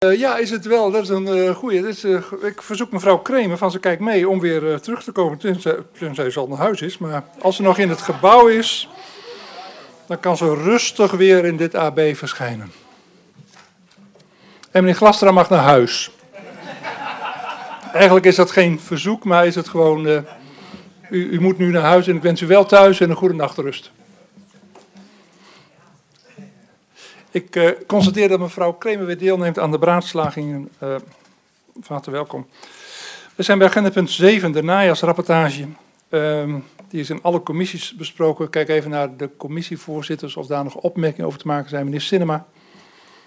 Ja, is het wel. Dat is een goeie. Ik verzoek mevrouw Kremer van ze kijkt mee om weer terug te komen. Tenzij ze al naar huis is. Maar als ze nog in het gebouw is, dan kan ze rustig weer in dit AB verschijnen. En meneer Glastra mag naar huis. Eigenlijk is dat geen verzoek, maar is het gewoon... U moet nu naar huis en ik wens u wel thuis en een goede nachtrust. Ik constateer dat mevrouw Kremer weer deelneemt aan de beraadslagingen. Van harte welkom. We zijn bij agenda punt 7, de najaarsrapportage. Die is in alle commissies besproken. Kijk even naar de commissievoorzitters of daar nog opmerkingen over te maken zijn. Meneer Sinnema.